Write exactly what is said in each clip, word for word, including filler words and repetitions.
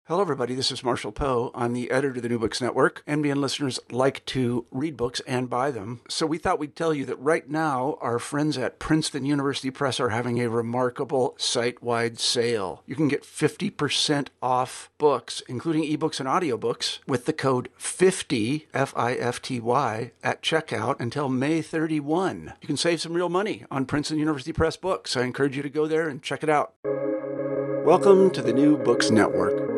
Hello, everybody. This is Marshall Poe. I'm the editor of the New Books Network. N B N listeners like to read books and buy them. So we thought we'd tell you that right now, our friends at Princeton University Press are having a remarkable site-wide sale. You can get fifty percent off books, including ebooks and audiobooks, with the code fifty, F I F T Y, at checkout until May thirty-first. You can save some real money on Princeton University Press books. I encourage you to go there and check it out. Welcome to the New Books Network.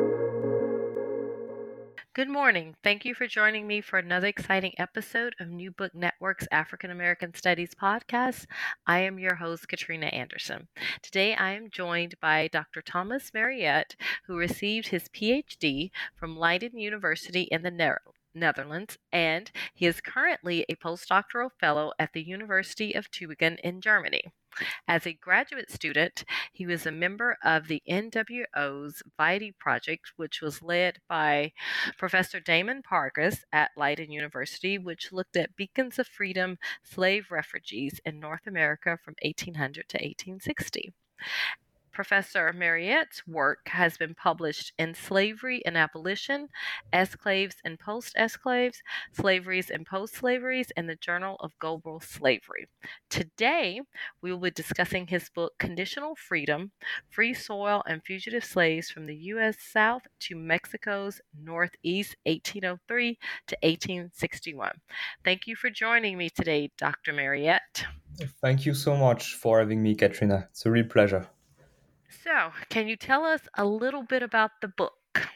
Good morning. Thank you for joining me for another exciting episode of New Book Network's African American Studies podcast. I am your host, Katrina Anderson. Today I am joined by Doctor Thomas Mariette, who received his P H D from Leiden University in the Netherlands. Netherlands, and he is currently a postdoctoral fellow at the University of Tübingen in Germany. As a graduate student, he was a member of the N W O's VITE project, which was led by Professor Damon Pargas at Leiden University, which looked at beacons of freedom slave refugees in North America from eighteen hundred to eighteen sixty. Professor Mariette's work has been published in Slavery and Abolition, Esclaves and Post-Esclaves, Slaveries and Post-Slaveries, and the Journal of Global Slavery. Today, we will be discussing his book, Conditional Freedom, Free Soil and Fugitive Slaves from the U S South to Mexico's Northeast, eighteen oh three to eighteen sixty-one. Thank you for joining me today, Doctor Mariette. Thank you so much for having me, Katrina. It's a real pleasure. So, can you tell us a little bit about the book?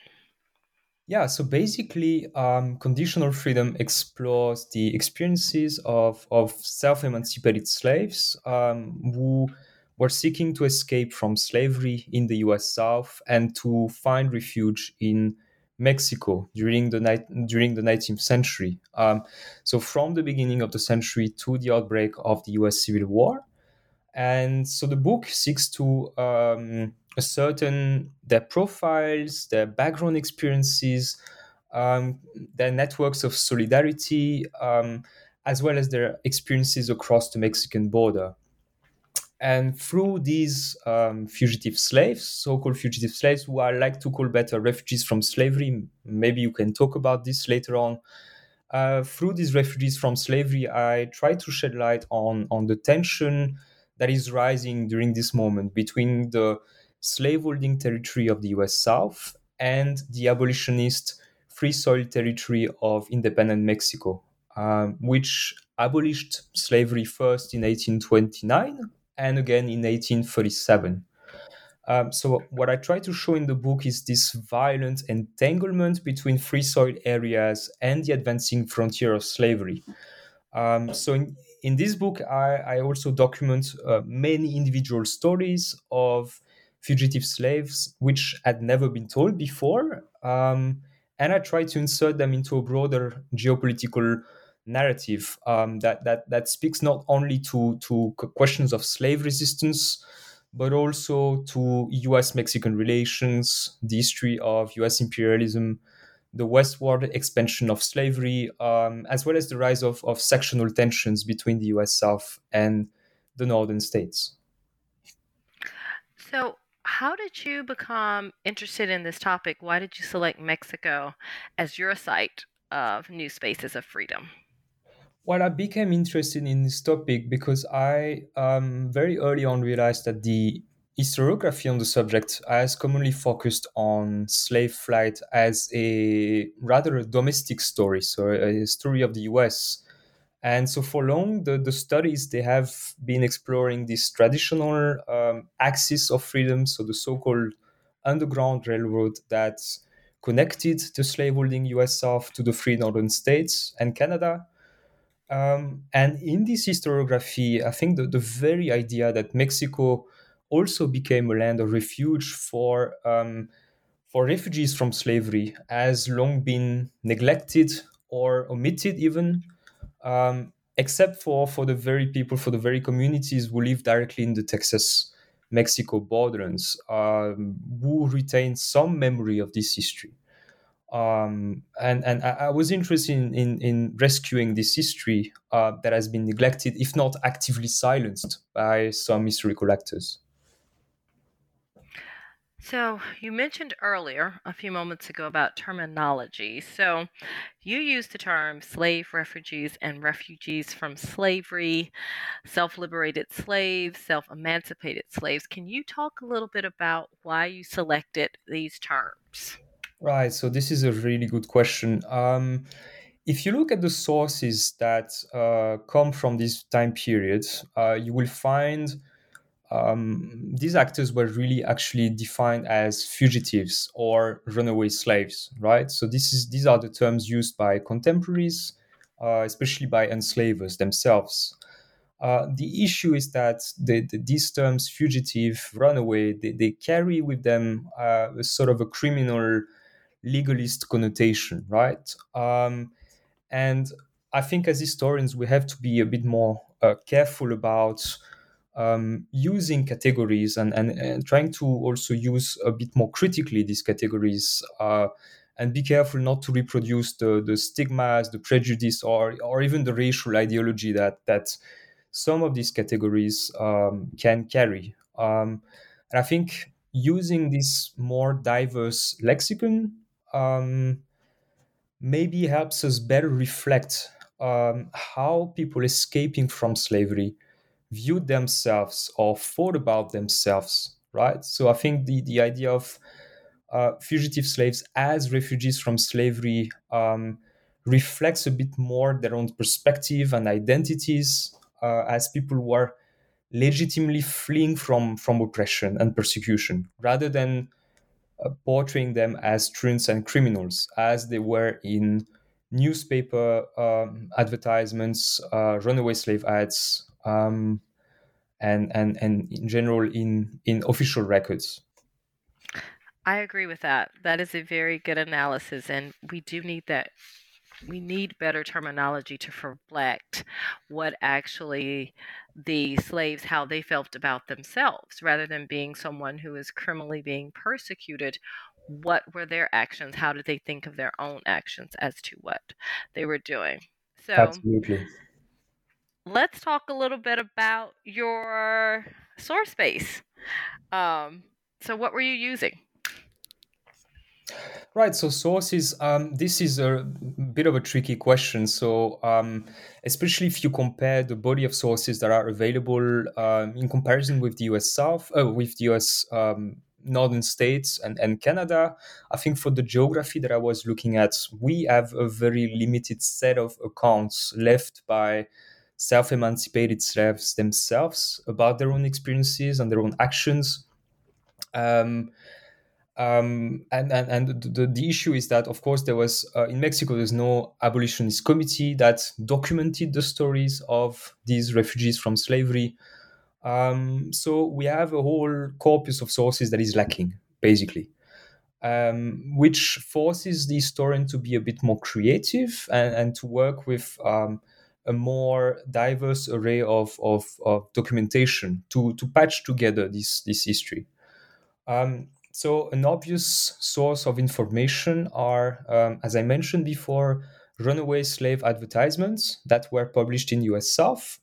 Yeah, so basically, um, Conditional Freedom explores the experiences of, of self-emancipated slaves um, who were seeking to escape from slavery in the U S South and to find refuge in Mexico during the ni- during the nineteenth century. Um, so from the beginning of the century to the outbreak of the U S Civil War. And so the book seeks to um, ascertain their profiles, their background experiences, um, their networks of solidarity, um, as well as their experiences across the Mexican border. And through these um, fugitive slaves, so-called fugitive slaves, who I like to call better refugees from slavery, maybe you can talk about this later on. Uh, through these refugees from slavery, I try to shed light on, on the tension that is rising during this moment between the slaveholding territory of the U S South and the abolitionist free soil territory of independent Mexico, um, which abolished slavery first in eighteen twenty-nine and again in eighteen thirty-seven. Um, so what I try to show in the book is this violent entanglement between free soil areas and the advancing frontier of slavery. Um, so in, in this book, I, I also document uh, many individual stories of fugitive slaves which had never been told before. Um, and I try to insert them into a broader geopolitical narrative um, that, that, that speaks not only to, to questions of slave resistance, but also to U S-Mexican relations, the history of U S imperialism, the westward expansion of slavery, um, as well as the rise of, of sectional tensions between the U S South and the northern states. So, how did you become interested in this topic? Why did you select Mexico as your site of new spaces of freedom? Well, I became interested in this topic because I um, very early on realized that the historiography on the subject has commonly focused on slave flight as a rather a domestic story, so a story of the U S. And so for long, the, the studies, they have been exploring this traditional um, axis of freedom, so the so-called Underground Railroad that connected the slaveholding U S South to the free northern states and Canada. Um, and in this historiography, I think the, the very idea that Mexico also became a land of refuge for um, for refugees from slavery has long been neglected or omitted even, um, except for, for the very people, for the very communities who live directly in the Texas-Mexico borderlands, um, who retain some memory of this history. Um, and and I, I was interested in, in, in rescuing this history uh, that has been neglected, if not actively silenced by some historical actors. So, you mentioned earlier, a few moments ago, about terminology. So, you used the term slave refugees and refugees from slavery, self liberated slaves, self emancipated slaves. Can you talk a little bit about why you selected these terms? Right. So this is a really good question. Um, if you look at the sources that uh, come from this time period, uh, you will find um, these actors were really actually defined as fugitives or runaway slaves, right? So this is these are the terms used by contemporaries, uh, especially by enslavers themselves. Uh, the issue is that the, the, these terms, fugitive, runaway, they, they carry with them uh, a sort of a criminal legalist connotation, right? Um, and I think as historians, we have to be a bit more uh, careful about um, using categories and, and, and trying to also use a bit more critically these categories uh, and be careful not to reproduce the, the stigmas, the prejudice, or, or even the racial ideology that, that some of these categories um, can carry. Um, and I think using this more diverse lexicon um, maybe helps us better reflect um, how people escaping from slavery viewed themselves or thought about themselves, right? So I think the, the idea of uh, fugitive slaves as refugees from slavery um, reflects a bit more their own perspective and identities uh, as people who are legitimately fleeing from, from oppression and persecution, rather than uh, portraying them as truants and criminals, as they were in newspaper um, advertisements, uh, runaway slave ads, um, and, and, and in general in, in official records. I agree with that. That is a very good analysis, and we do need that. We need better terminology to reflect what actually the slaves, how they felt about themselves, rather than being someone who is criminally being persecuted. What were their actions? How did they think of their own actions as to what they were doing? So Absolutely. let's talk a little bit about your source base. Um, so, what were you using? Right. So sources. Um, this is a bit of a tricky question. So, um, especially if you compare the body of sources that are available um, in comparison with the U S South, uh, with the U S um, northern states and, and Canada, I think for the geography that I was looking at, we have a very limited set of accounts left by self-emancipated slaves themselves about their own experiences and their own actions. Um, um, and and, and the, the issue is that, of course, there was uh, in Mexico, there's no abolitionist committee that documented the stories of these refugees from slavery. Um, so we have a whole corpus of sources that is lacking, basically, um, which forces the historian to be a bit more creative and, and to work with um, a more diverse array of, of, of documentation to, to patch together this, this history. Um, so an obvious source of information are, um, as I mentioned before, runaway slave advertisements that were published in U S South.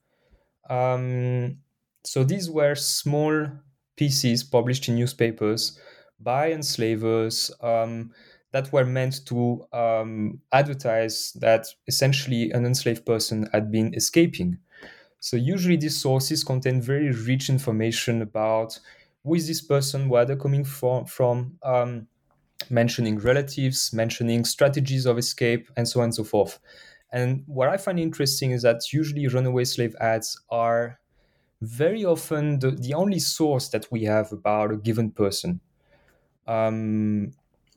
Um, so these were small pieces published in newspapers by enslavers um, that were meant to um, advertise that essentially an enslaved person had been escaping. So usually these sources contain very rich information about who is this person, where they're coming from, from um, mentioning relatives, mentioning strategies of escape, and so on and so forth. And what I find interesting is that usually runaway slave ads are very often the, the only source that we have about a given person. Um,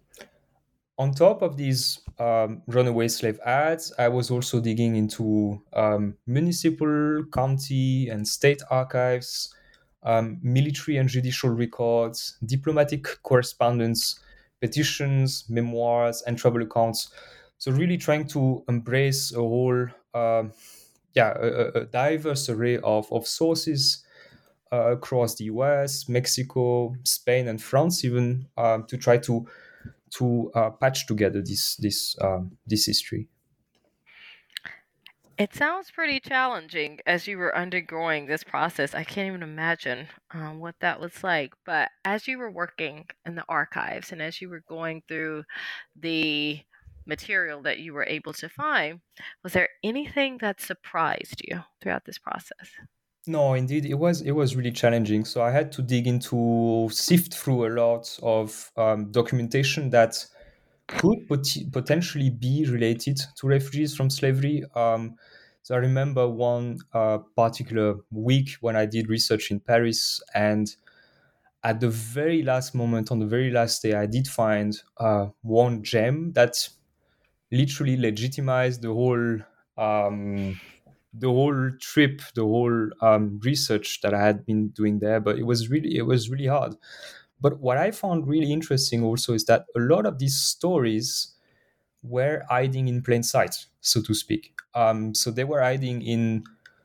on top of these um, runaway slave ads, I was also digging into um, municipal, county, and state archives, um, military and judicial records, diplomatic correspondence, petitions, memoirs, and travel accounts. So really trying to embrace a whole, um yeah, a, a diverse array of, of sources uh, across the U S, Mexico, Spain, and France, even um, to try to to uh, patch together this this um, this history. It sounds pretty challenging as you were undergoing this process. I can't even imagine um, what that was like. But as you were working in the archives and as you were going through the material that you were able to find, was there anything that surprised you throughout this process? No, indeed, it was it was really challenging. So I had to dig into, sift through a lot of um, documentation that could pot- potentially be related to refugees from slavery. Um, so I remember one uh, particular week when I did research in Paris, and at the very last moment, on the very last day, I did find uh, one gem that literally legitimized the whole um, the whole trip, the whole um, research that I had been doing there. But it was really it was really hard. But what I found really interesting also is that a lot of these stories were hiding in plain sight, so to speak. Um, so they were hiding in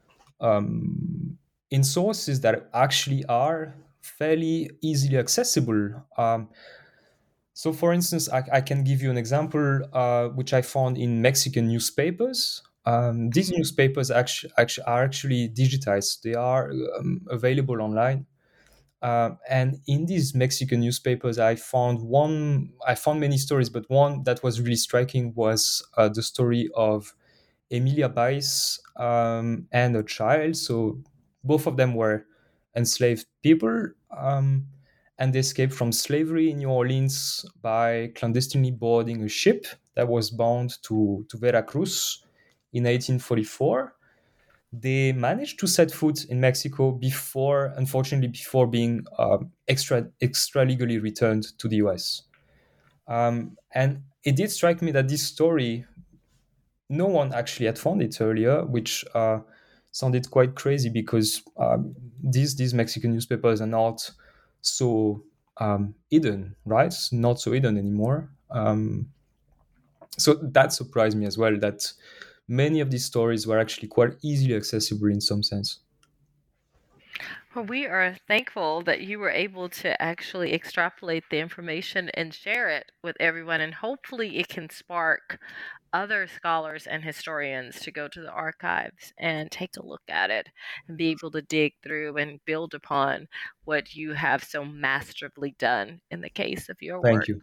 um, in sources that actually are fairly easily accessible. Um, so, for instance, I, I can give you an example uh, which I found in Mexican newspapers. Um, these newspapers actually, actually are actually digitized; they are um, available online. Um, and in these Mexican newspapers, I found one. I found many stories, but one that was really striking was uh, the story of Emilia Baez um, and a child. So both of them were enslaved people, um, and they escaped from slavery in New Orleans by clandestinely boarding a ship that was bound to, to Veracruz in eighteen forty-four. They managed to set foot in Mexico before, unfortunately, before being um, extra extra legally returned to the U S. Um, and it did strike me that this story, no one actually had found it earlier, which uh, sounded quite crazy because um, these these Mexican newspapers are not so um, hidden, right? Not so hidden anymore. Um, so that surprised me as well. That many of these stories were actually quite easily accessible in some sense. Well, we are thankful that you were able to actually extrapolate the information and share it with everyone, and hopefully it can spark other scholars and historians to go to the archives and take a look at it and be able to dig through and build upon what you have so masterfully done in the case of your Thank work. you.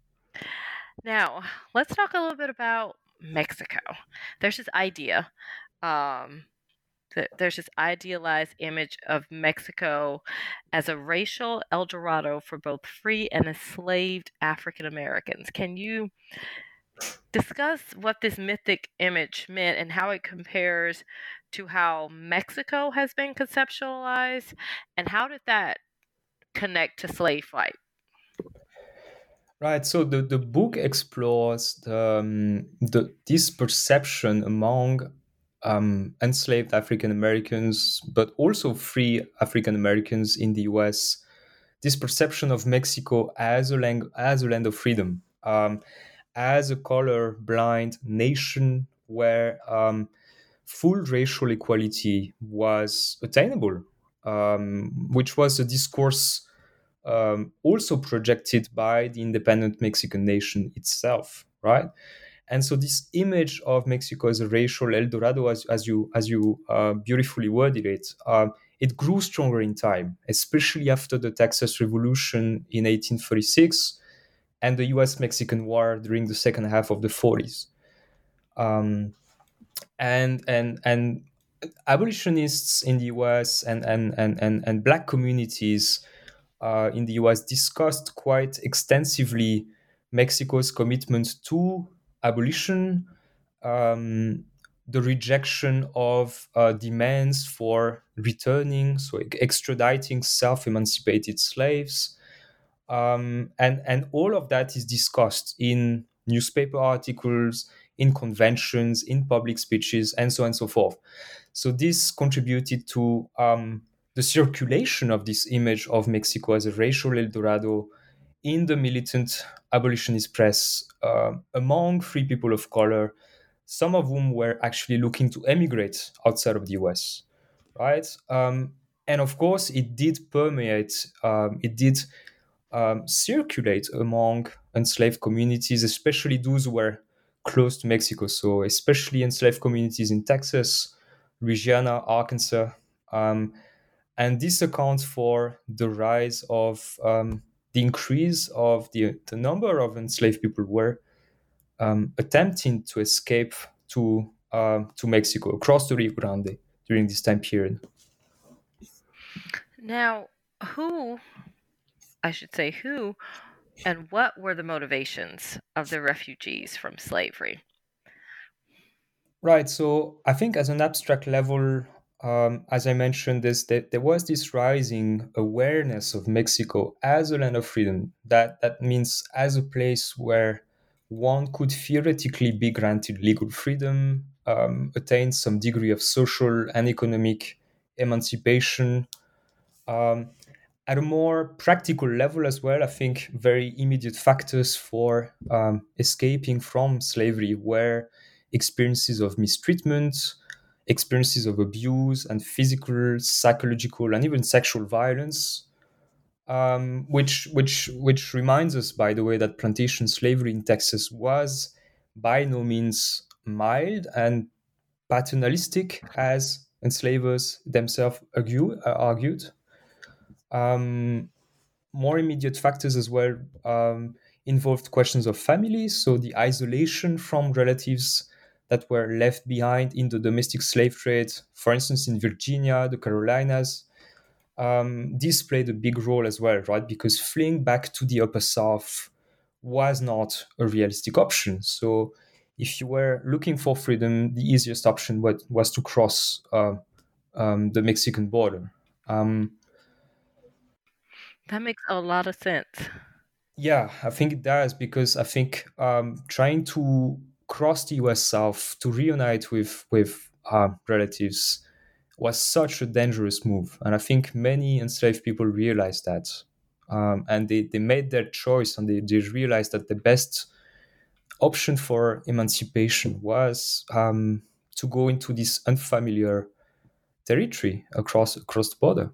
Now, let's talk a little bit about Mexico. There's this idea. Um, th- there's this idealized image of Mexico as a racial El Dorado for both free and enslaved African Americans. Can you discuss what this mythic image meant and how it compares to how Mexico has been conceptualized, and how did that connect to slave fight? Right. So the, the book explores the, um, the this perception among um, enslaved African Americans, but also free African Americans in the U S. This perception of Mexico as a land as a land of freedom, um, as a color-blind nation where um, full racial equality was attainable, um, which was a discourse um, also projected by the independent Mexican nation itself, right? And so this image of Mexico as a racial El Dorado, as, as you as you uh, beautifully worded it, um, it grew stronger in time, especially after the Texas Revolution in eighteen thirty-six and the U S-Mexican War during the second half of the forties. Um, and and and abolitionists in the U S and and and and, and black communities uh, in the U S discussed quite extensively Mexico's commitment to abolition, um, the rejection of uh, demands for returning, so extraditing self-emancipated slaves, um, and and all of that is discussed in newspaper articles, in conventions, in public speeches, and so on and so forth. So this contributed to um, the circulation of this image of Mexico as a racial El Dorado in the militant abolitionist press uh, among free people of color, some of whom were actually looking to emigrate outside of the U S. Right, um, and of course, it did permeate. Um, it did um, circulate among enslaved communities, especially those who were close to Mexico. So especially enslaved communities in Texas, Louisiana, Arkansas. Um, and this accounts for the rise of um, the increase of the, the number of enslaved people who were um, attempting to escape to uh, to Mexico across the Rio Grande during this time period. Now, who, I should say, who and what were the motivations of the refugees from slavery? Right. So I think, as an abstract level, um, as I mentioned, this that there was this rising awareness of Mexico as a land of freedom. That that means as a place where one could theoretically be granted legal freedom, um, attain some degree of social and economic emancipation. Um, at a more practical level as well, I think very immediate factors for um, escaping from slavery were experiences of mistreatment, experiences of abuse and physical, psychological, and even sexual violence. Um, which which which reminds us, by the way, that plantation slavery in Texas was by no means mild and paternalistic, as enslavers themselves argue, uh, argued. Um, more immediate factors as well um, involved questions of families, so the isolation from relatives that were left behind in the domestic slave trade, for instance, in Virginia, the Carolinas. Um, this played a big role as well, right? Because fleeing back to the Upper South was not a realistic option. So if you were looking for freedom, the easiest option was, was to cross uh, um, the Mexican border. Um, That makes a lot of sense. Yeah, I think it does, because I think um, trying to cross the U S South to reunite with with uh, relatives was such a dangerous move, and I think many enslaved people realized that, um, and they, they made their choice, and they, they realized that the best option for emancipation was um, to go into this unfamiliar territory across across the border.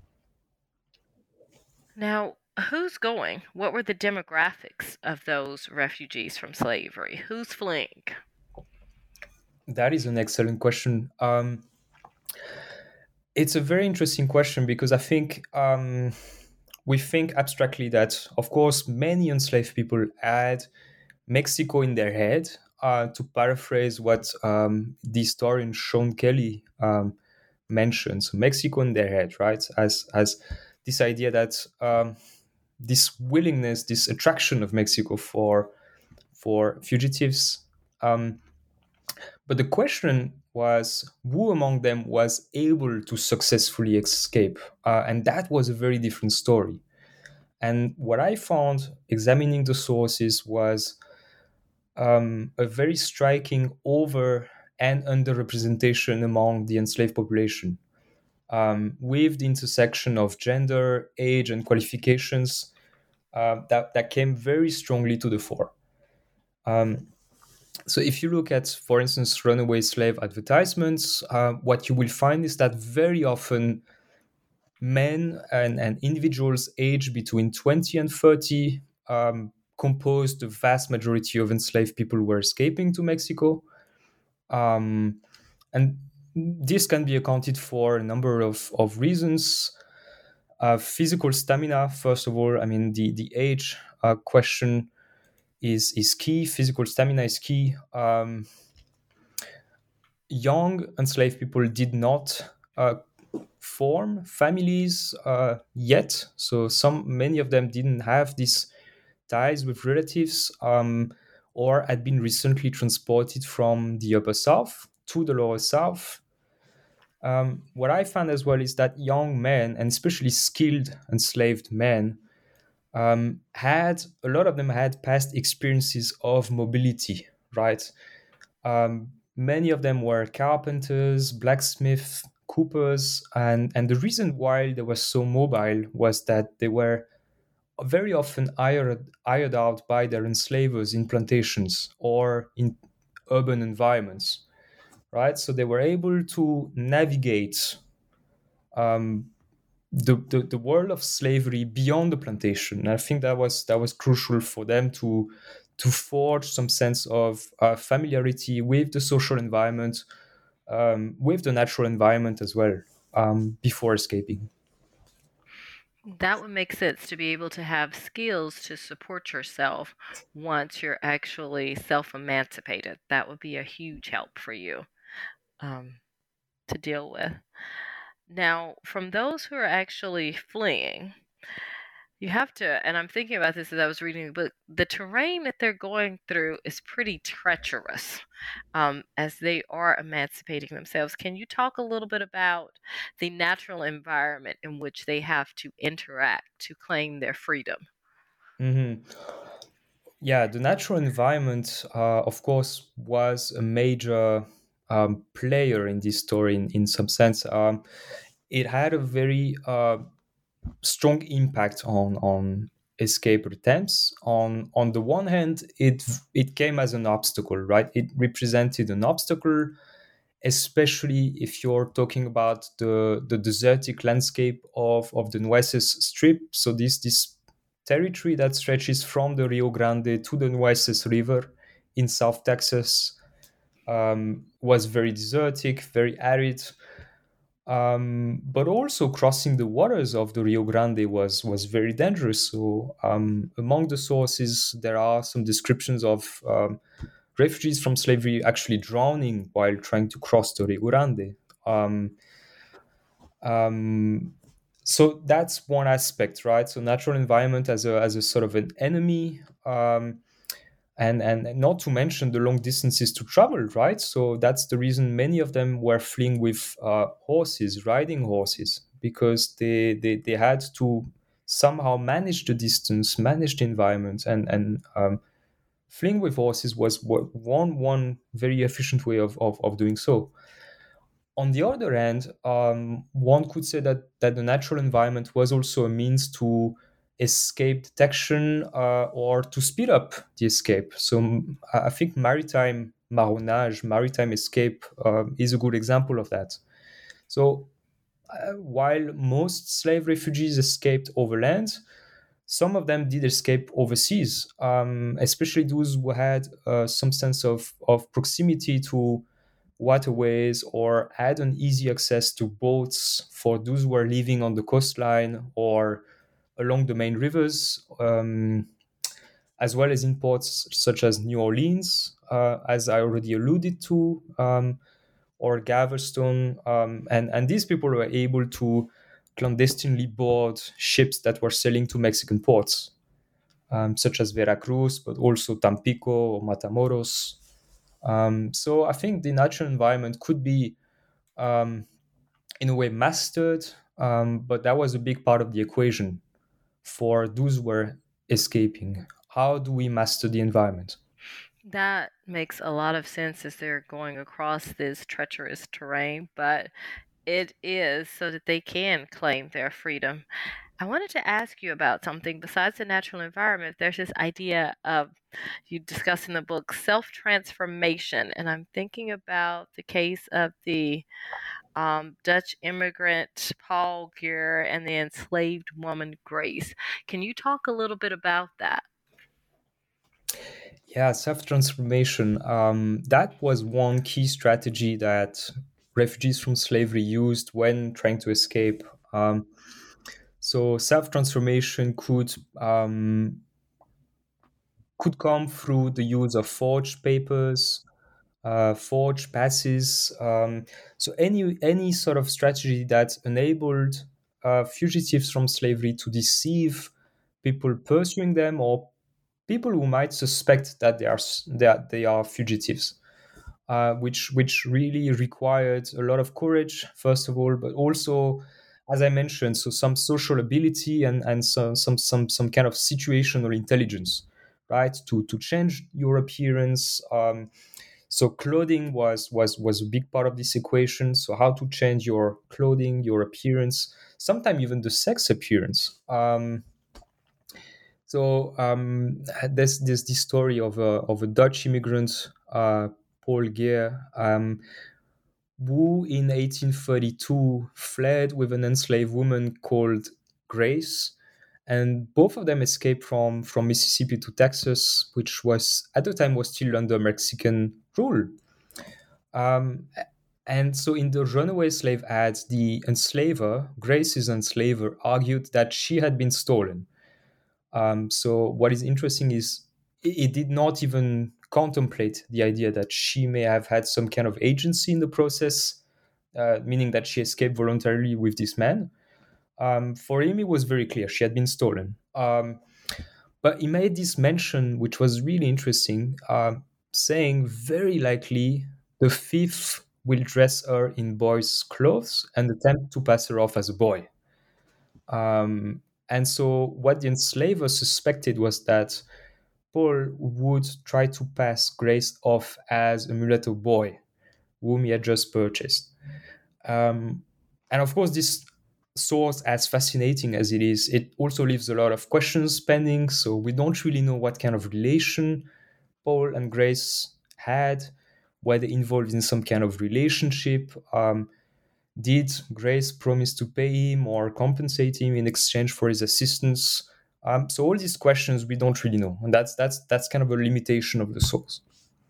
Now, who's going? What were the demographics of those refugees from slavery? Who's fleeing? That is an excellent question. Um, it's a very interesting question, because I think um, we think abstractly that, of course, many enslaved people had Mexico in their head. Uh, to paraphrase what um, the historian Sean Kelly um, mentions, Mexico in their head, right? As as this idea that um, this willingness, this attraction of Mexico for for fugitives. Um, but the question was, who among them was able to successfully escape? Uh, and that was a very different story. And what I found examining the sources was um, a very striking over and underrepresentation among the enslaved population, um, with the intersection of gender, age, and qualifications uh, that, that came very strongly to the fore. Um, So if you look at, for instance, runaway slave advertisements, uh, what you will find is that very often men and, and individuals aged between twenty and thirty um, composed the vast majority of enslaved people who were escaping to Mexico. Um, and this can be accounted for a number of, of reasons. Uh, physical stamina, first of all, I mean, the, the age uh, question is is key. Physical stamina is key. Um, young enslaved people did not uh, form families uh, yet, so some many of them didn't have these ties with relatives, um, or had been recently transported from the Upper South to the Lower South. Um, what I found as well is that young men, and especially skilled enslaved men, um, had a lot of them had past experiences of mobility, right? Um, many of them were carpenters, blacksmiths, coopers, and, and the reason why they were so mobile was that they were very often hired, hired out by their enslavers in plantations or in urban environments, right? So they were able to navigate um, the, the, the world of slavery beyond the plantation. And I think that was that was crucial for them to to forge some sense of uh, familiarity with the social environment, um, with the natural environment as well, um, before escaping. That would make sense, to be able to have skills to support yourself once you're actually self-emancipated. That would be a huge help for you um, to deal with. Now, from those who are actually fleeing, you have to, and I'm thinking about this as I was reading the book, the terrain that they're going through is pretty treacherous um, as they are emancipating themselves. Can you talk a little bit about the natural environment in which they have to interact to claim their freedom? Mm-hmm. Yeah, the natural environment, uh, of course, was a major um, player in this story in, in some sense. Um, it had a very uh, strong impact on on escape attempts. On on the one hand, it it came as an obstacle, right? It represented an obstacle, especially if you're talking about the the desertic landscape of of the Nueces Strip. So this this territory that stretches from the Rio Grande to the Nueces River in South Texas um, was very desertic, very arid. Um, but also crossing the waters of the Rio Grande was was very dangerous. So um, among the sources, there are some descriptions of um, refugees from slavery actually drowning while trying to cross the Rio Grande. Um, um, so that's one aspect, right? So natural environment as a as a sort of an enemy. Um, and and not to mention the long distances to travel, right? So that's the reason many of them were fleeing with uh, horses, riding horses, because they, they they had to somehow manage the distance, manage the environment, and and um, fleeing with horses was one one very efficient way of of, of doing so. On the other hand, um, one could say that that the natural environment was also a means to escape detection uh, or to speed up the escape. So m- I think maritime marronage, maritime escape, uh, is a good example of that. So uh, while most slave refugees escaped overland, some of them did escape overseas, um, especially those who had uh, some sense of, of proximity to waterways or had an easy access to boats for those who are living on the coastline or along the main rivers, um, as well as in ports such as New Orleans, uh, as I already alluded to, um, or Galveston. Um, and, and these people were able to clandestinely board ships that were sailing to Mexican ports, um, such as Veracruz, but also Tampico or Matamoros. Um, so I think the natural environment could be, um, in a way, mastered, um, but that was a big part of the equation for those who were escaping. How do we master the environment? That makes a lot of sense as they're going across this treacherous terrain, but it is so that they can claim their freedom. I wanted to ask you about something besides the natural environment. There's this idea of, you discuss in the book, self-transformation, and I'm thinking about the case of the um, Dutch immigrant Paul Gere and the enslaved woman Grace. Can you talk a little bit about that? Yeah, self-transformation. Um, that was one key strategy that refugees from slavery used when trying to escape. Um, so self-transformation could um, could come through the use of forged papers, uh, forged passes. Um, so any any sort of strategy that enabled uh, fugitives from slavery to deceive people pursuing them or people who might suspect that they are that they are fugitives, uh, which which really required a lot of courage, first of all, but also, as I mentioned, so some social ability and and some some some some kind of situational intelligence, right? To to change your appearance. Um, so clothing was was was a big part of this equation. So how to change your clothing, your appearance, sometimes even the sex appearance. Um, so um, there's there's this story of a of a Dutch immigrant, uh, Paul Gere, um, who in eighteen thirty-two fled with an enslaved woman called Grace, and both of them escaped from from Mississippi to Texas, which was at the time was still under Mexican rule. Um, and so in the runaway slave ads, the enslaver, Grace's enslaver, argued that she had been stolen. Um, so what is interesting is it, it did not even contemplate the idea that she may have had some kind of agency in the process, uh, meaning that she escaped voluntarily with this man. Um, for him, it was very clear she had been stolen. Um, but he made this mention, which was really interesting, uh, saying very likely the thief will dress her in boy's clothes and attempt to pass her off as a boy. Um, and so what the enslaver suspected was that Paul would try to pass Grace off as a mulatto boy whom he had just purchased. Um, and of course, this source, as fascinating as it is, it also leaves a lot of questions pending. So we don't really know what kind of relation Paul and Grace had, whether involved in some kind of relationship. Um, did Grace promise to pay him or compensate him in exchange for his assistance? Um, so all these questions we don't really know, and that's that's that's kind of a limitation of the source.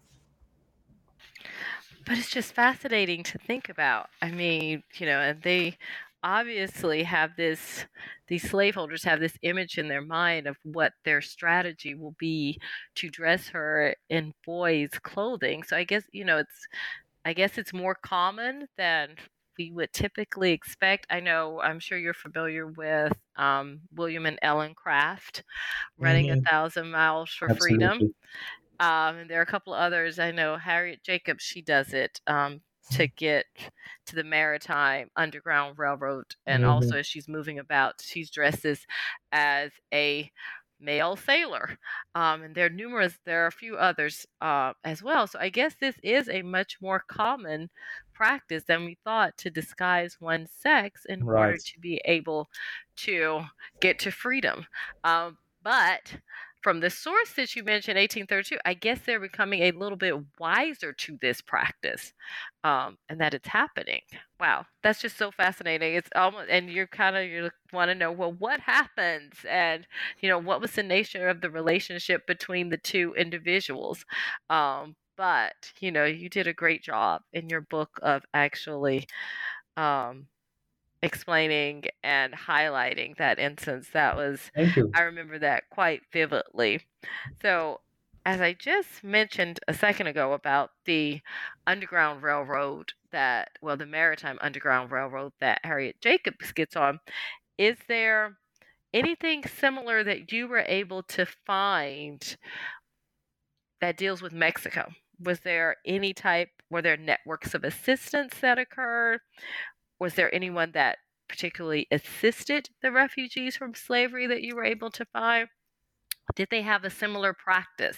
But it's just fascinating to think about. I mean, you know, and they obviously have this, these slaveholders have this image in their mind of what their strategy will be to dress her in boys' clothing. So I guess, you know, it's, I guess it's more common than we would typically expect. I know, I'm sure you're familiar with um, William and Ellen Craft, Running mm-hmm. a Thousand Miles for Absolutely. Freedom. Um, and there are a couple of others. I know Harriet Jacobs, she does it um, to get to the Maritime Underground Railroad. And mm-hmm. also as she's moving about, she's dressed as, as a male sailor. Um, and there are numerous, there are a few others uh, as well. So I guess this is a much more common practice than we thought, to disguise one's sex in right. order to be able to get to freedom. Um, but from the source that you mentioned, eighteen thirty-two, I guess they're becoming a little bit wiser to this practice, um, and that it's happening. Wow, that's just so fascinating. It's almost, and you're kind of you want to know, well, what happens, and you know, what was the nature of the relationship between the two individuals? Um, but you know, you did a great job in your book of actually um, explaining and highlighting that instance. That was, Thank you. I remember that quite vividly. So as I just mentioned a second ago about the Underground Railroad that, well, the Maritime Underground Railroad that Harriet Jacobs gets on, is there anything similar that you were able to find that deals with Mexico? Was there any type, were there networks of assistance that occurred? Was there anyone that particularly assisted the refugees from slavery that you were able to find? Did they have a similar practice?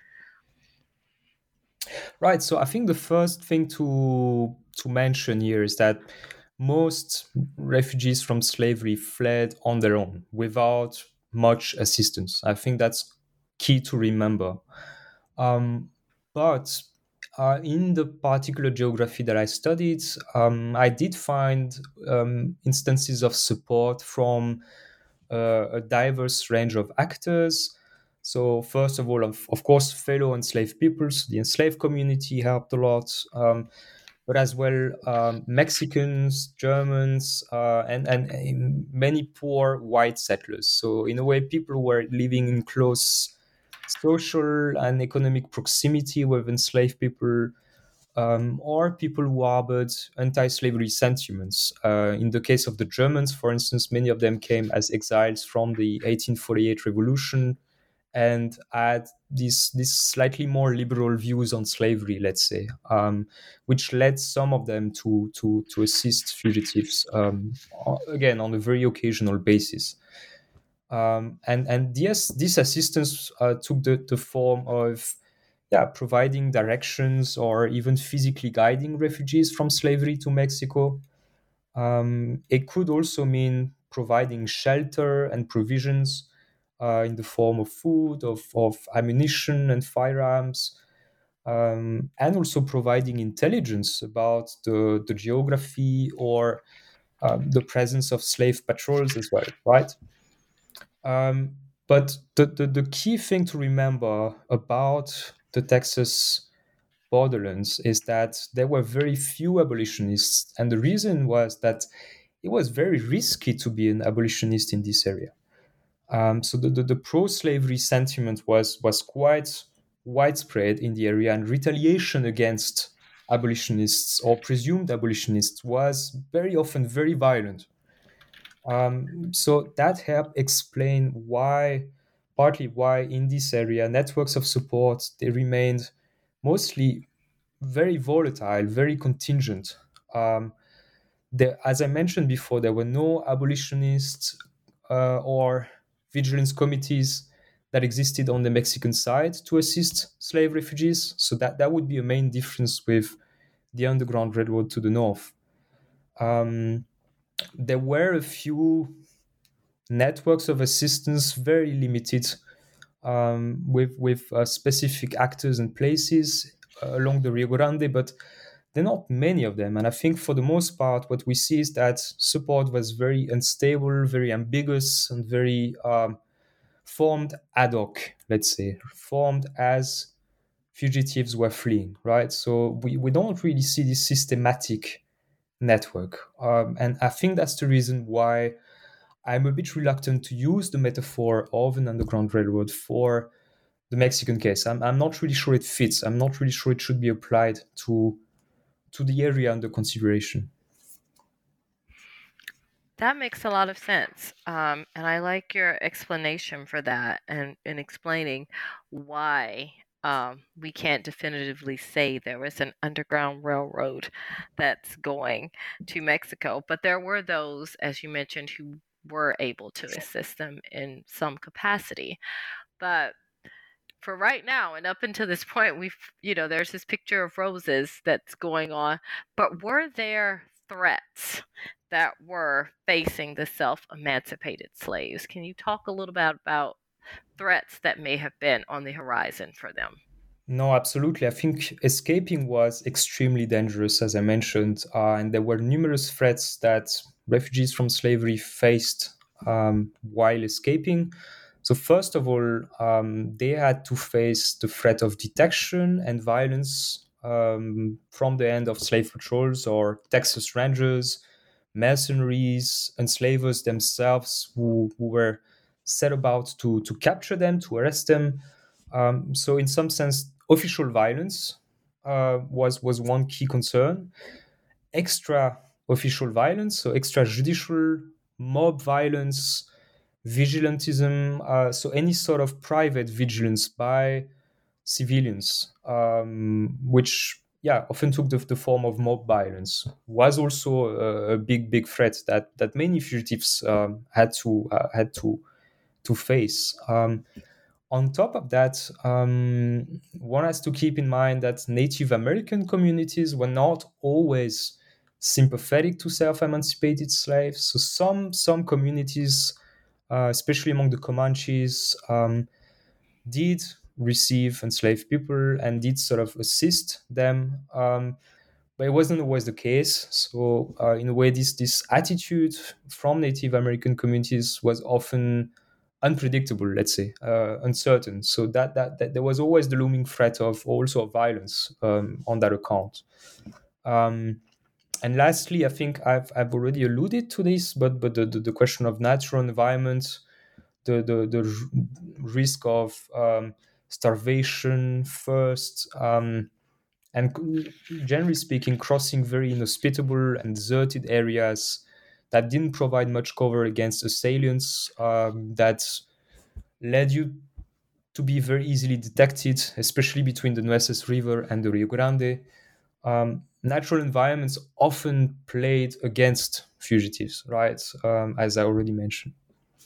Right. So I think the first thing to to mention here is that most refugees from slavery fled on their own without much assistance. I think that's key to remember. Um, but Uh, in the particular geography that I studied, um, I did find um, instances of support from uh, a diverse range of actors. So first of all, of, of course, fellow enslaved peoples, the enslaved community helped a lot, um, but as well um, Mexicans, Germans, uh, and, and many poor white settlers. So in a way, people were living in close social and economic proximity with enslaved people, um, or people who harbored anti-slavery sentiments. Uh, in the case of the Germans, for instance, many of them came as exiles from the eighteen forty-eight revolution and had these, these slightly more liberal views on slavery, let's say, um, which led some of them to, to, to assist fugitives, um, again, on a very occasional basis. Um, and and yes, this assistance uh, took the, the form of yeah, providing directions or even physically guiding refugees from slavery to Mexico. Um, it could also mean providing shelter and provisions uh, in the form of food, of, of ammunition and firearms, um, and also providing intelligence about the, the geography or um, the presence of slave patrols as well, right? Um, but the, the, the key thing to remember about the Texas borderlands is that there were very few abolitionists. And the reason was that it was very risky to be an abolitionist in this area. Um, so the, the, the pro-slavery sentiment was, was quite widespread in the area, and retaliation against abolitionists or presumed abolitionists was very often very violent. Um, so that helped explain why, partly why in this area, networks of support, they remained mostly very volatile, very contingent. Um, there, as I mentioned before, there were no abolitionists uh, or vigilance committees that existed on the Mexican side to assist slave refugees. So that, that would be a main difference with the Underground Railroad to the north. Um, there were a few networks of assistance, very limited, um, with with uh, specific actors and places uh, along the Rio Grande, but there are not many of them. And I think for the most part, what we see is that support was very unstable, very ambiguous, and very um, formed ad hoc, let's say, formed as fugitives were fleeing, right? So we, we don't really see this systematic network. Um, and I think that's the reason why I'm a bit reluctant to use the metaphor of an underground railroad for the Mexican case. I'm, I'm not really sure it fits. I'm not really sure it should be applied to to the area under consideration. That makes a lot of sense. Um, and I like your explanation for that, and, and explaining why um, we can't definitively say there was an underground railroad that's going to Mexico. But there were those, as you mentioned, who were able to assist them in some capacity. But for right now and up until this point, we've, you know, there's this picture of roses that's going on. But were there threats that were facing the self-emancipated slaves? Can you talk a little bit about threats that may have been on the horizon for them? No, absolutely. I think escaping was extremely dangerous, as I mentioned, uh, and there were numerous threats that refugees from slavery faced um, while escaping. So first of all, um, they had to face the threat of detection and violence um, from the end of slave patrols or Texas Rangers, mercenaries, enslavers themselves who, who were set about to, to capture them, to arrest them. Um, so in some sense, official violence uh, was, was one key concern. Extra official violence, so extrajudicial mob violence, vigilantism, uh, so any sort of private vigilance by civilians, um, which yeah often took the, the form of mob violence, was also a, a big big threat that that many fugitives um, had to uh, had to to face. Um, on top of that, um, one has to keep in mind that Native American communities were not always sympathetic to self-emancipated slaves. So some some communities, uh, especially among the Comanches, um, did receive enslaved people and did sort of assist them. Um, but it wasn't always the case. So uh, in a way, this this attitude from Native American communities was often unpredictable, let's say, uh, uncertain. So that, that that there was always the looming threat of also violence um, on that account. Um, and lastly, I think I've I've already alluded to this, but but the, the, the question of natural environment, the the, the r- risk of um, starvation, thirst, um, and generally speaking, crossing very inhospitable and deserted areas that didn't provide much cover against assailants, um, that led you to be very easily detected, especially between the Nueces River and the Rio Grande. Um, natural environments often played against fugitives, right? Um, as I already mentioned.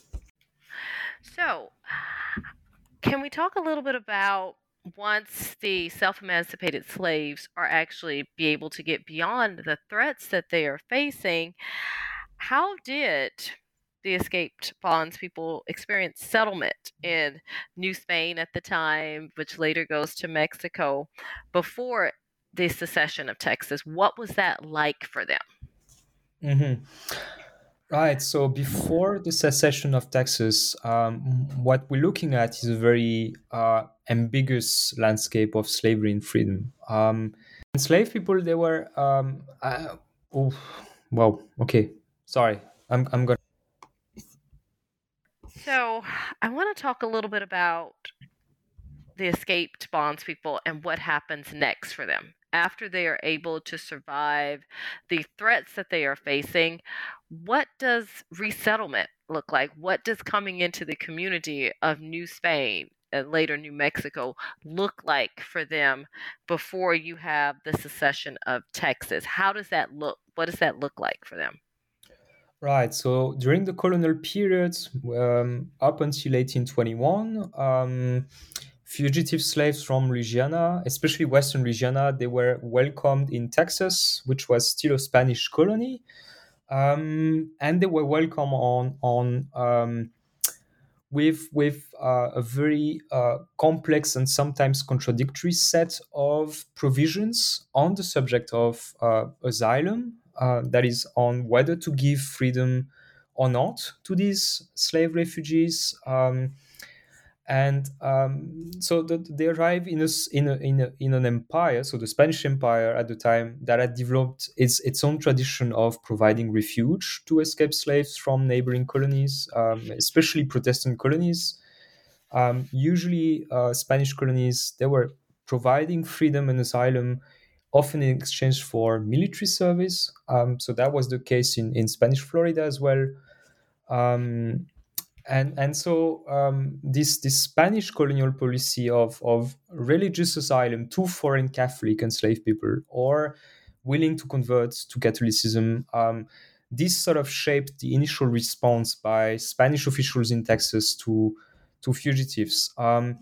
So, can we talk a little bit about once the self-emancipated slaves are actually be able to get beyond the threats that they are facing, how did the escaped bonds people experience settlement in New Spain at the time, which later goes to Mexico, before the secession of Texas? What was that like for them? Mm-hmm. Right. So before the secession of Texas, um, what we're looking at is a very uh, ambiguous landscape of slavery and freedom. Um, enslaved people, they were. Um, uh, oh, wow. Okay. Sorry. I'm. I'm going. So, I want to talk a little bit about the escaped bondspeople and what happens next for them after they are able to survive the threats that they are facing. What does resettlement look like? What does coming into the community of New Spain and later New Mexico look like for them before you have the secession of Texas? How does that look? What does that look like for them? Right. So during the colonial period, um, up until eighteen twenty-one, um, fugitive slaves from Louisiana, especially Western Louisiana, they were welcomed in Texas, which was still a Spanish colony, um, and they were welcome on on um, with with uh, a very uh, complex and sometimes contradictory set of provisions on the subject of uh, asylum. Uh, that is on whether to give freedom or not to these slave refugees. Um, and um, so the, they arrive in a, s- in, a, in, a, in an empire, so the Spanish Empire at the time, that had developed its, its own tradition of providing refuge to escaped slaves from neighboring colonies, um, especially Protestant colonies. Um, usually, uh, Spanish colonies, they were providing freedom and asylum, often in exchange for military service. Um, so that was the case in, in Spanish Florida as well. Um, and and so um, this this Spanish colonial policy of of religious asylum to foreign Catholic enslaved people or willing to convert to Catholicism, um, this sort of shaped the initial response by Spanish officials in Texas to to fugitives. Um,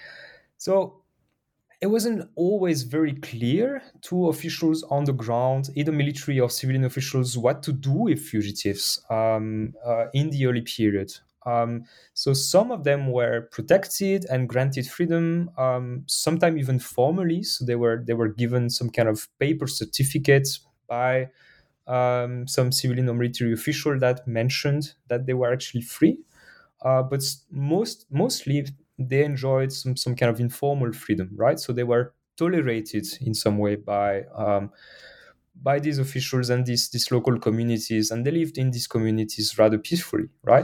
so it wasn't always very clear to officials on the ground, either military or civilian officials, what to do with fugitives um, uh, in the early period. Um, so some of them were protected and granted freedom, um, sometimes even formally. So they were they were given some kind of paper certificate by um, some civilian or military official that mentioned that they were actually free. Uh, but most mostly they enjoyed some some kind of informal freedom, right? So they were tolerated in some way by um, by these officials and these these local communities, and they lived in these communities rather peacefully, right?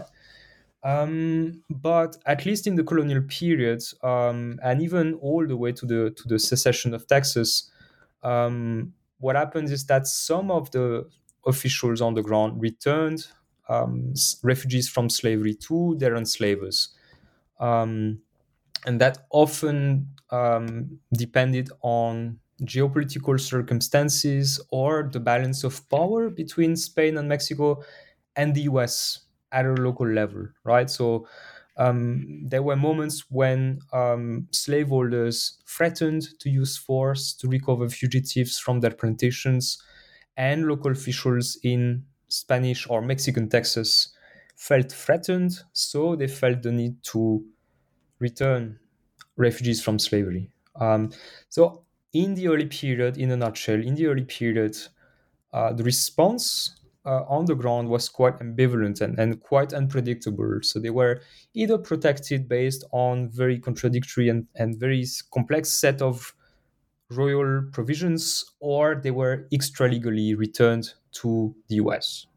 Um, but at least in the colonial period, um, and even all the way to the to the secession of Texas, um, what happened is that some of the officials on the ground returned um, refugees from slavery to their enslavers. Um, and that often um, depended on geopolitical circumstances or the balance of power between Spain and Mexico and the U S at a local level, right? So um, there were moments when um, slaveholders threatened to use force to recover fugitives from their plantations, and local officials in Spanish or Mexican Texas felt threatened, so they felt the need to return refugees from slavery. Um, so, in the early period, in a nutshell, in the early period, uh, the response uh, on the ground was quite ambivalent and, and quite unpredictable. So they were either protected based on very contradictory and, and very complex set of royal provisions, or they were extralegally returned to the U S.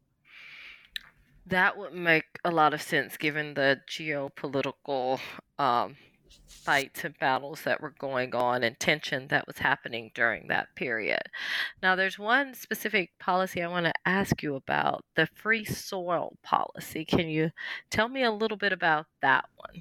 That would make a lot of sense given the geopolitical um, fights and battles that were going on and tension that was happening during that period. Now, there's one specific policy I want to ask you about, the free soil policy. Can you tell me a little bit about that one?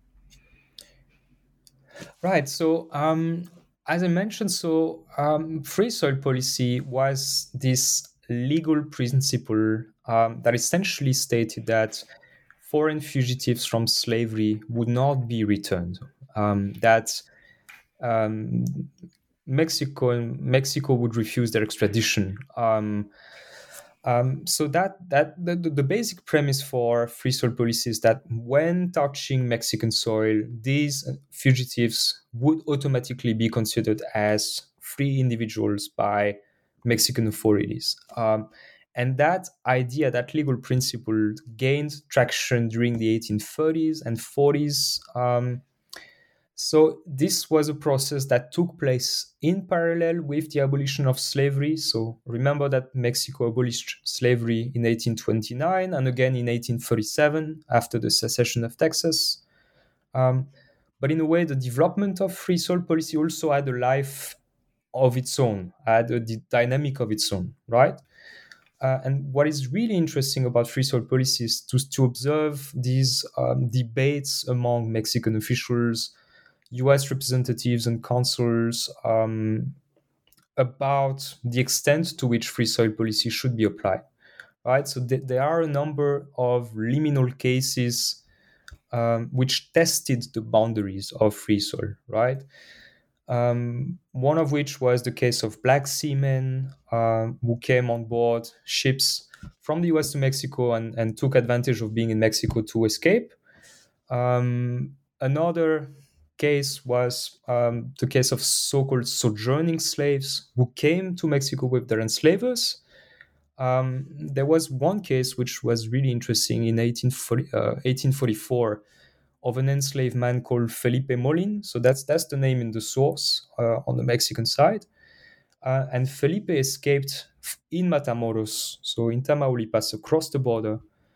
Right. So, um, as I mentioned, so um, free soil policy was this legal principle um, that essentially stated that foreign fugitives from slavery would not be returned. Um, that um, Mexico Mexico would refuse their extradition. Um, um, so that that the, the basic premise for free soil policy is that when touching Mexican soil, these fugitives would automatically be considered as free individuals by Mexican authorities. Um, And that idea, that legal principle, gained traction during the eighteen thirties and forties. Um, so this was a process that took place in parallel with the abolition of slavery. So remember that Mexico abolished slavery in eighteen twenty-nine and again in eighteen thirty-seven after the secession of Texas. Um, but in a way, the development of free soil policy also had a life of its own, had a d- dynamic of its own, right? Uh, and what is really interesting about free soil policy is to, to observe these um, debates among Mexican officials, U S representatives, and consuls um, about the extent to which free soil policy should be applied. Right, so th- there are a number of liminal cases um, which tested the boundaries of free soil. Right, um, one of which was the case of black seamen uh, who came on board ships from the U S to Mexico and, and took advantage of being in Mexico to escape. Um, another case was um, the case of so-called sojourning slaves who came to Mexico with their enslavers. Um, there was one case which was really interesting in eighteen forty, uh, eighteen forty-four of an enslaved man called Felipe Molin. So that's that's the name in the source uh, on the Mexican side. Uh, and Felipe escaped in Matamoros, so in Tamaulipas, across the border,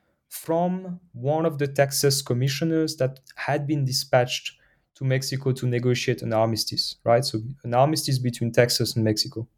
from one of the Texas commissioners that had been dispatched to Mexico to negotiate an armistice, right? So an armistice between Texas and Mexico.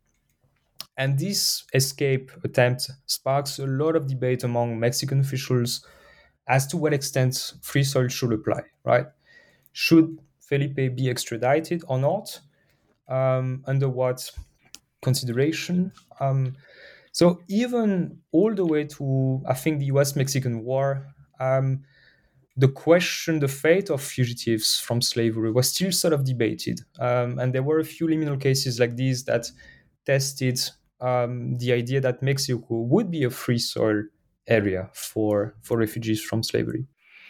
And this escape attempt sparks a lot of debate among Mexican officials as to what extent free soil should apply, right? Should Felipe be extradited or not? Um, under what consideration? Um, so even all the way to, I think, the U S-Mexican War, um, the question, the fate of fugitives from slavery was still sort of debated. Um, and there were a few liminal cases like these that tested um, the idea that Mexico would be a free soil area for, for refugees from slavery.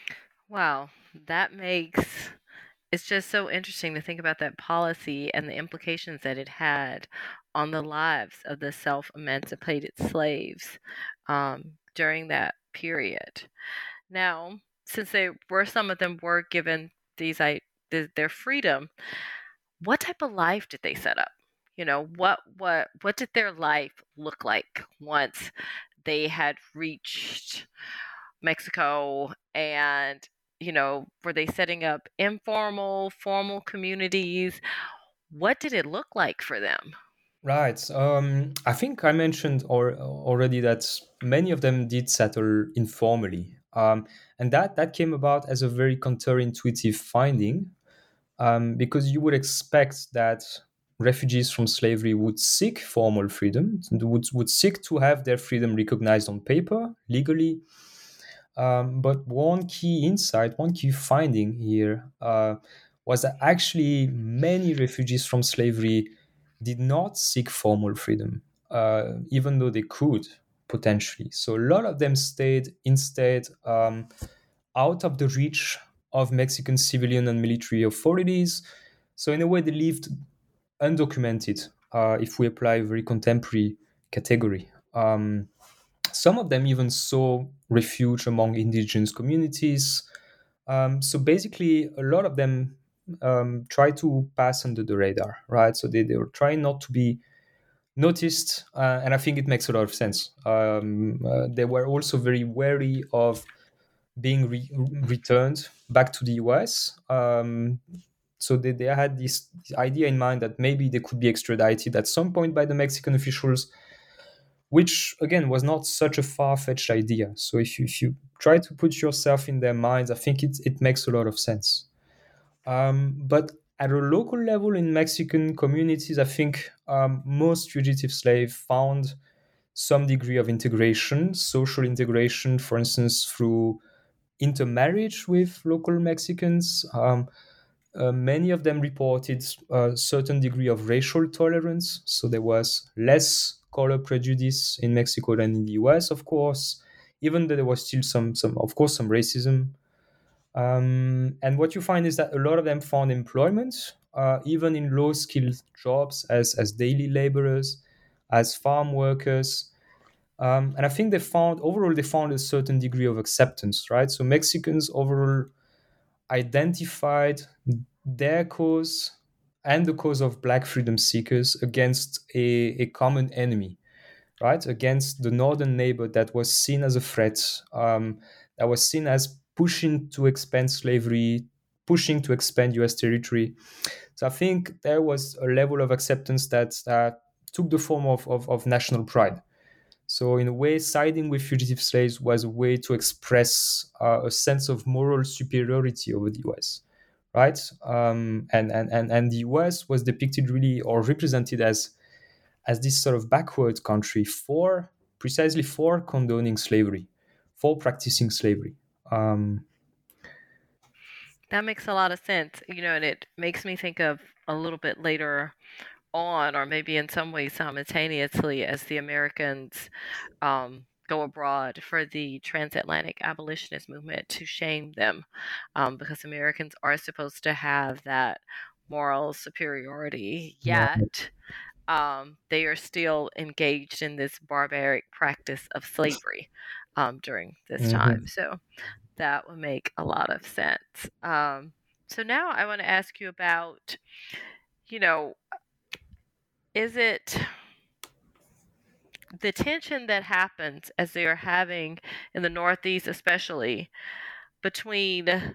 Wow, that makes it's just so interesting to think about that policy and the implications that it had on the lives of the self-emancipated slaves um, during that period. Now, since they were some of them were given these I th- their freedom, what type of life did they set up? You know, what what what did their life look like once they had reached Mexico? And you know, were they setting up informal, formal communities? What did it look like for them? Right. Um, I think I mentioned or, already that many of them did settle informally. Um, and that, that came about as a very counterintuitive finding, um, because you would expect that refugees from slavery would seek formal freedom, would, would seek to have their freedom recognized on paper, legally. Um, but one key insight, one key finding here uh, was that actually many refugees from slavery did not seek formal freedom, uh, even though they could potentially. So a lot of them stayed instead um, out of the reach of Mexican civilian and military authorities. So in a way, they lived undocumented, uh, if we apply a very contemporary category. Um, some of them even sought refuge among indigenous communities. Um, so basically, a lot of them um, try to pass under the radar, right? So they, they were trying not to be noticed, uh, and I think it makes a lot of sense. Um, uh, they were also very wary of being re- returned back to the U S. Um, so they, they had this idea in mind that maybe they could be extradited at some point by the Mexican officials, which again was not such a far-fetched idea. So if you, if you try to put yourself in their minds, I think it, it makes a lot of sense. Um, but at a local level in Mexican communities, I think um, most fugitive slaves found some degree of integration, social integration, for instance, through intermarriage with local Mexicans. Um, uh, many of them reported a certain degree of racial tolerance. So there was less color prejudice in Mexico than in the U S, of course, even though there was still some, some of course, some racism. Um, and what you find is that a lot of them found employment, uh, even in low-skilled jobs as, as daily laborers, as farm workers. Um, and I think they found overall they found a certain degree of acceptance, right? So Mexicans overall identified their cause and the cause of Black freedom seekers against a, a common enemy, right? Against the northern neighbor that was seen as a threat, um, that was seen as pushing to expand slavery, pushing to expand U S territory. So I think there was a level of acceptance that uh, took the form of, of, of national pride. So in a way, siding with fugitive slaves was a way to express uh, a sense of moral superiority over the U S, right? Um, and, and, and, and the U S was depicted really or represented as as this sort of backward country for precisely for condoning slavery, for practicing slavery. Um, That makes a lot of sense, you know, and it makes me think of a little bit later on, or maybe in some ways simultaneously, as the Americans um, go abroad for the transatlantic abolitionist movement to shame them, um, because Americans are supposed to have that moral superiority, yet um, they are still engaged in this barbaric practice of slavery um, during this mhm. time. So that would make a lot of sense. Um, so now I want to ask you about, you know, is it the tension that happens as they are having in the Northeast, especially between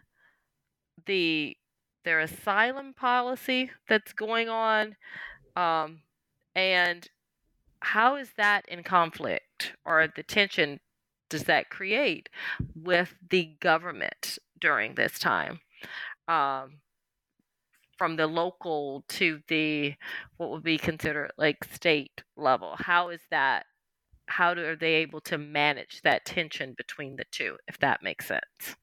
the their asylum policy that's going on, um, and how is that in conflict, or the tension does that create with the government during this time? Um, from the local to the what would be considered like state level, how is that? How do, are they able to manage that tension between the two, if that makes sense?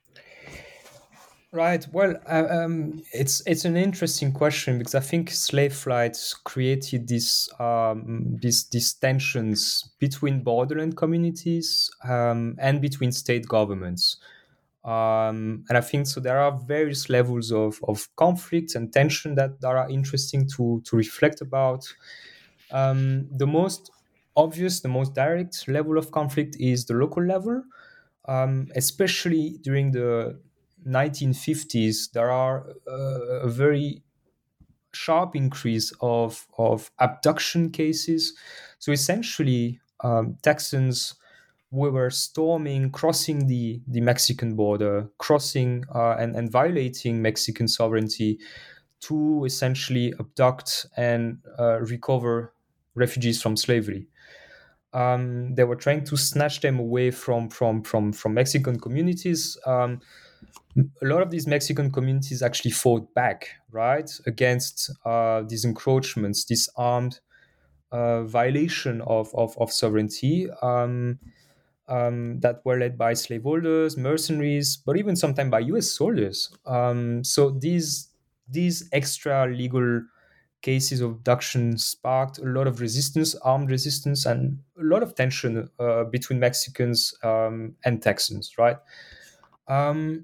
Right. Well, uh, um, it's it's an interesting question because I think slave flights created these um, these these tensions between borderland communities um, and between state governments. Um, and I think so. There are various levels of, of conflict and tension that, that are interesting to to reflect about. Um, the most obvious, the most direct level of conflict is the local level, um, especially during the nineteen fifties. There are uh, a very sharp increase of, of abduction cases. So essentially, um, Texans we were storming, crossing the, the Mexican border, crossing uh, and, and violating Mexican sovereignty to essentially abduct and uh, recover refugees from slavery. Um, they were trying to snatch them away from from from from Mexican communities. Um, a lot of these Mexican communities actually fought back, right, against uh, these encroachments, this armed uh, violation of of, of sovereignty um, um, that were led by slaveholders, mercenaries, but even sometimes by U S soldiers. Um, so these these extra legal cases of abduction sparked a lot of resistance, armed resistance, and a lot of tension uh, between Mexicans um, and Texans, right? Um,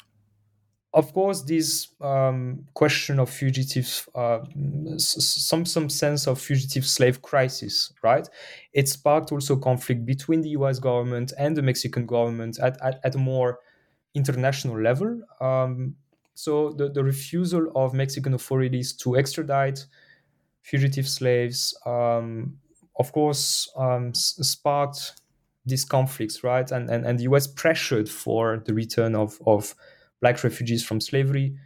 of course, this um, question of fugitive, uh, some some sense of fugitive slave crisis, right? It sparked also conflict between the U S government and the Mexican government at, at, at a more international level. Um, so the, the refusal of Mexican authorities to extradite fugitive slaves, um, of course, um, s- sparked these conflicts, right? And, and and the U S pressured for the return of of Black refugees from slavery,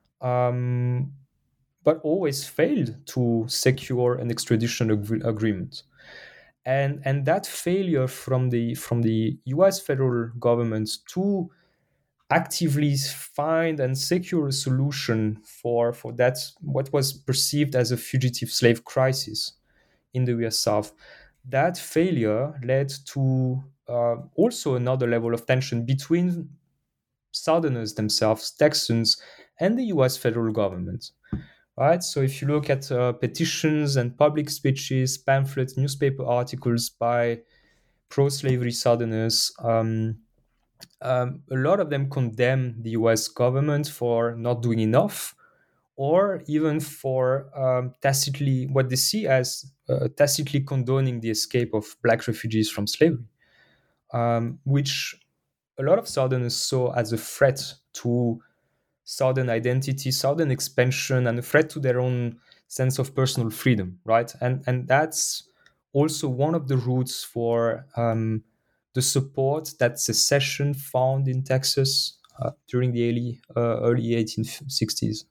um, but always failed to secure an extradition ag- agreement. And and that failure from the from the U S federal government to actively find and secure a solution for for that what was perceived as a fugitive slave crisis in the U S South. That failure led to uh, also another level of tension between Southerners themselves, Texans, and the U S federal government. Right. So if you look at uh, petitions and public speeches, pamphlets, newspaper articles by pro-slavery Southerners, um, um, a lot of them condemn the U S government for not doing enough, or even for um, tacitly what they see as uh, tacitly condoning the escape of black refugees from slavery, um, which a lot of Southerners saw as a threat to Southern identity, Southern expansion, and a threat to their own sense of personal freedom, right? And and that's also one of the roots for um, the support that secession found in Texas uh, during the early uh, early eighteen sixties.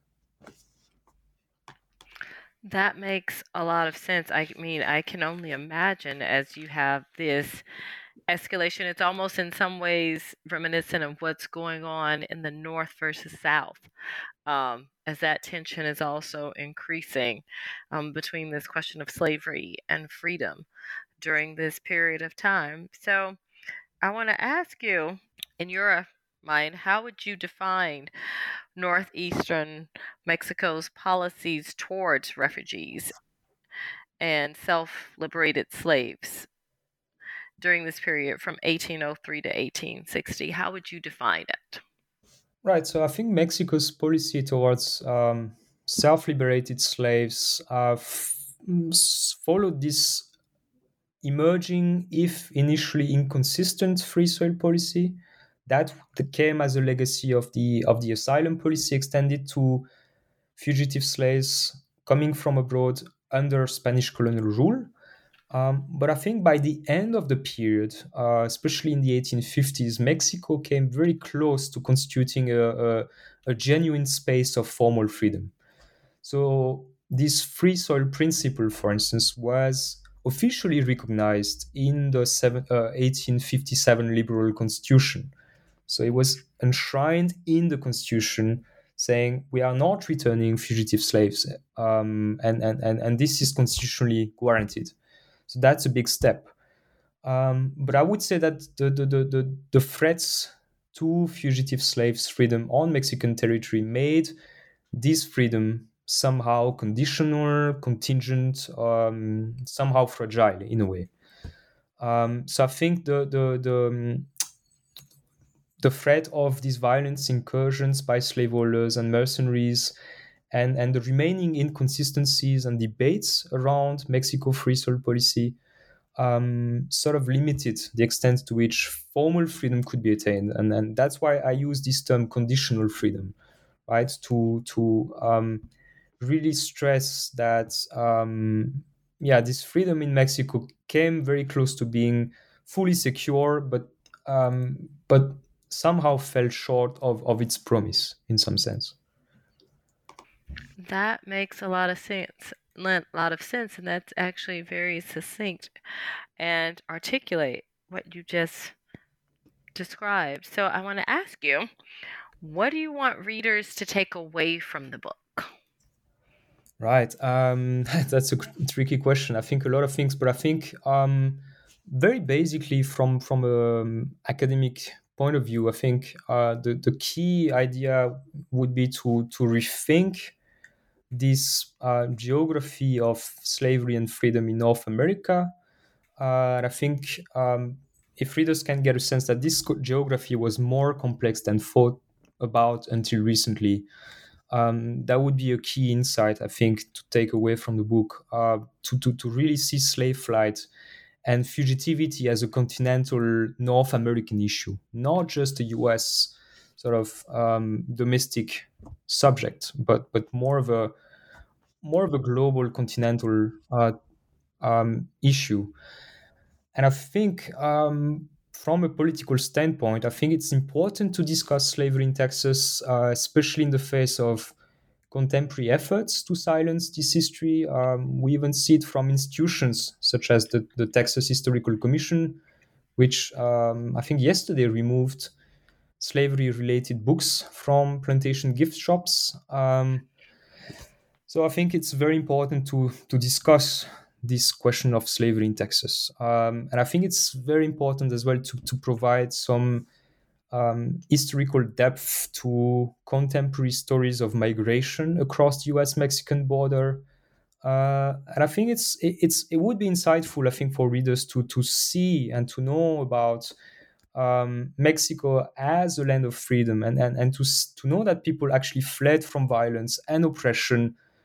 That makes a lot of sense. I mean, I can only imagine as you have this escalation, it's almost in some ways reminiscent of what's going on in the North versus South, um, as that tension is also increasing um, between this question of slavery and freedom during this period of time. So I want to ask you, in your mind, how would you define northeastern Mexico's policies towards refugees and self-liberated slaves during this period from eighteen oh three to eighteen sixty? How would you define it? Right. So I think Mexico's policy towards um, self-liberated slaves uh, f- followed this emerging, if initially inconsistent, free soil policy that came as a legacy of the of the asylum policy extended to fugitive slaves coming from abroad under Spanish colonial rule. Um, but I think by the end of the period, uh, especially in the eighteen fifties, Mexico came very close to constituting a, a, a genuine space of formal freedom. So this free soil principle, for instance, was officially recognized in the seven, uh, eighteen fifty-seven liberal constitution. So it was enshrined in the constitution saying we are not returning fugitive slaves, um, and, and, and, and this is constitutionally guaranteed. So that's a big step. Um, but I would say that the, the, the, the, the threats to fugitive slaves' freedom on Mexican territory made this freedom somehow conditional, contingent, um, somehow fragile in a way. Um, so I think the the the, um, the threat of these violent incursions by slaveholders and mercenaries, and, and the remaining inconsistencies and debates around Mexico free soil policy um, sort of limited the extent to which formal freedom could be attained. And, and that's why I use this term conditional freedom, right? To, to um, really stress that, um, yeah, this freedom in Mexico came very close to being fully secure, but um, but somehow fell short of, of its promise in some sense. That makes a lot of sense. A lot of sense, and that's actually very succinct and articulate what you just described. So I want to ask you, what do you want readers to take away from the book? Right. Um, that's a tricky question. I think a lot of things, but I think um, very basically from from an academic point of view, I think uh, the, the key idea would be to, to rethink this uh, geography of slavery and freedom in North America. Uh, and I think um, if readers can get a sense that this geography was more complex than thought about until recently, um, that would be a key insight, I think, to take away from the book, uh, to, to, to really see slave flight and fugitivity as a continental North American issue, not just a U S sort of um, domestic subject, but but more of a more of a global continental uh, um, issue. And I think um, from a political standpoint, I think it's important to discuss slavery in Texas, uh, especially in the face of contemporary efforts to silence this history. Um, we even see it from institutions such as the, the Texas Historical Commission, which um, I think yesterday removed slavery-related books from plantation gift shops. Um, so I think it's very important to to discuss this question of slavery in Texas. Um, and I think it's very important as well to, to provide some um, historical depth to contemporary stories of migration across the U S-Mexican border. Uh, and I think it's it, it's it would be insightful, I think, for readers to to see and to know about um, Mexico as a land of freedom, and, and, and to, to know that people actually fled from violence and oppression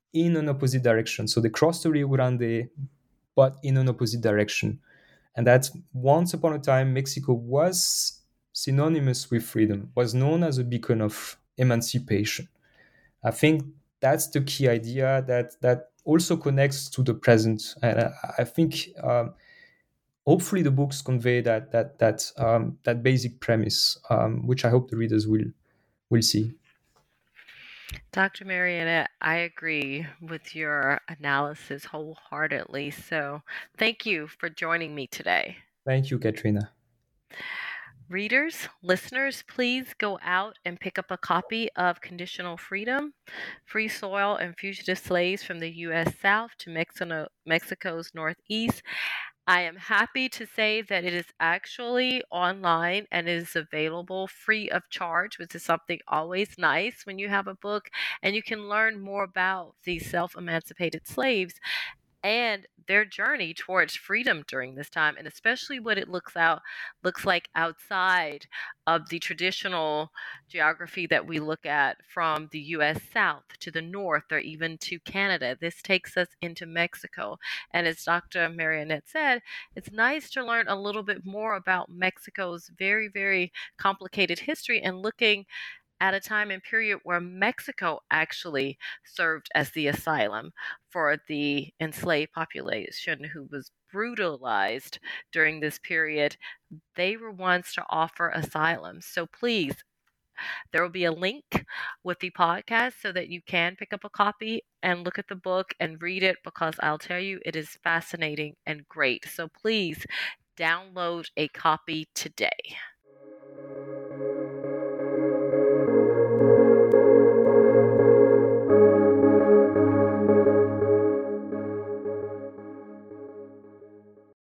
in an opposite direction. So they crossed the Rio Grande, but in an opposite direction. And that once upon a time, Mexico was synonymous with freedom, was known as a beacon of emancipation. I think that's the key idea that that also connects to the present. And I, I think um, hopefully the books convey that that that um, that basic premise, um, which I hope the readers will will see. Doctor Marianette, I agree with your analysis wholeheartedly. So thank you for joining me today. Thank you, Katrina. Readers, listeners, please go out and pick up a copy of Conditional Freedom, Free Soil and Fugitive Slaves from the U S South to Mexico, Mexico's Northeast. I am happy to say that it is actually online and is available free of charge, which is something always nice when you have a book, and you can learn more about these self-emancipated slaves and their journey towards freedom during this time, and especially what it looks out looks like outside of the traditional geography that we look at from the U S South to the north or even to Canada. This takes us into Mexico. And as Doctor Marianette said, it's nice to learn a little bit more about Mexico's very, very complicated history and looking at a time and period where Mexico actually served as the asylum for the enslaved population who was brutalized during this period. They were ones to offer asylum. So please, there will be a link with the podcast so that you can pick up a copy and look at the book and read it, because I'll tell you, it is fascinating and great. So please download a copy today.